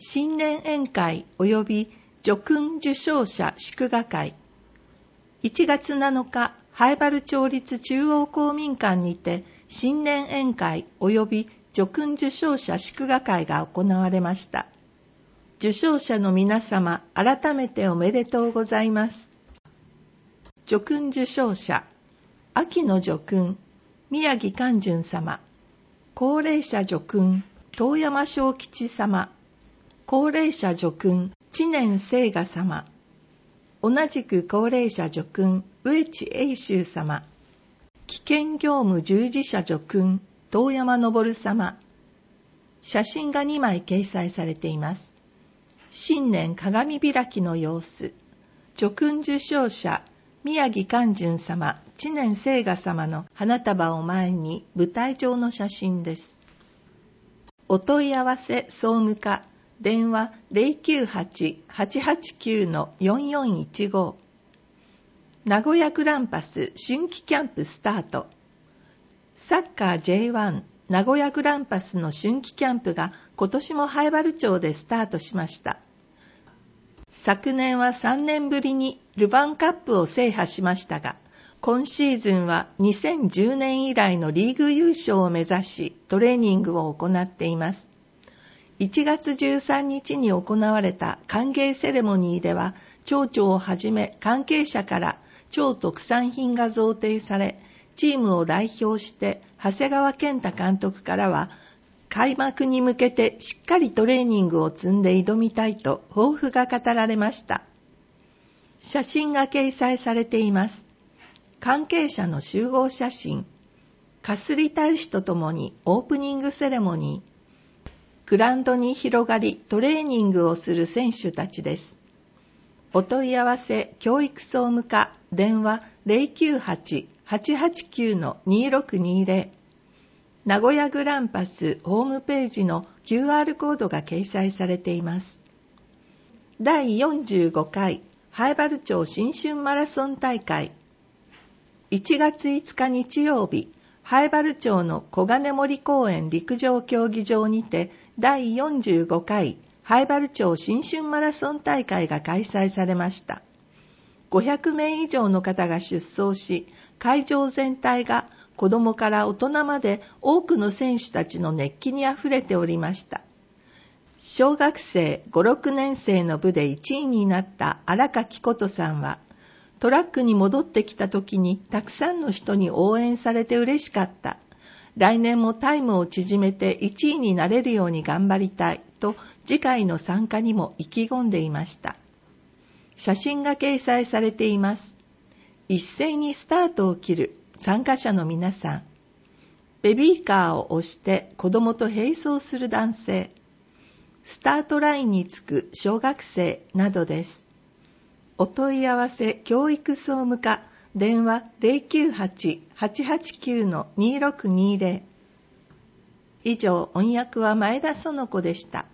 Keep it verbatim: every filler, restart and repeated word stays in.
新年宴会及び叙勲受章者祝賀会。いちがつなのか、南風原町立中央公民館にて新年宴会及び叙勲受章者祝賀会が行われました。受章者の皆様、改めておめでとうございます。叙勲受章者、秋の叙勲、宮城寛順様。高齢者叙勲、遠山正吉様。高齢者叙勲、知念聖雅様。同じく高齢者叙勲、上地英秀様。危険業務従事者叙勲、遠山昇様。写真がにまい掲載されています。新年鏡開きの様子。叙勲受章者、宮城寛順様、知念聖雅様の花束を前に舞台上の写真です。お問い合わせ総務課、電話 ゼロきゅうはち はちはちきゅう よんよんいちご。名古屋グランパス春季キャンプスタート。サッカー ジェイワン 名古屋グランパスの春季キャンプが今年も南風原町でスタートしました。昨年はさんねんぶりにルヴァンカップを制覇しましたが、今シーズンはにせんじゅうねん以来のリーグ優勝を目指しトレーニングを行っています。いちがつじゅうさんにちに行われた歓迎セレモニーでは、町長をはじめ関係者から町特産品が贈呈され、チームを代表して長谷川健太監督からは、開幕に向けてしっかりトレーニングを積んで挑みたいと抱負が語られました。写真が掲載されています。関係者の集合写真、かすり大使とともにオープニングセレモニー、グラウンドに広がりトレーニングをする選手たちです。お問い合わせ教育総務課、電話 ゼロきゅうはち はちはちきゅう にろくにゼロ。名古屋グランパスホームページの キューアール コードが掲載されています。だいよんじゅうごかい南風原町新春マラソン大会。いちがついつか日曜日、南風原町の小金森公園陸上競技場にてだいよんじゅうごかい南風原町新春マラソン大会が開催されました。ごひゃくめい以上の方が出走し、会場全体が子どもから大人まで多くの選手たちの熱気にあふれておりました。小学生ご、ろくねんせいの部でいちいになった荒垣琴さんは、トラックに戻ってきた時にたくさんの人に応援されて嬉しかった。来年もタイムを縮めていちいになれるように頑張りたいと次回の参加にも意気込んでいました。写真が掲載されています。一斉にスタートを切る参加者の皆さん。ベビーカーを押して子供と並走する男性。スタートラインにつく小学生などです。お問い合わせ教育総務課、電話 ゼロきゅうはち はちはちきゅう にろくにゼロ。以上、音訳は前田園子でした。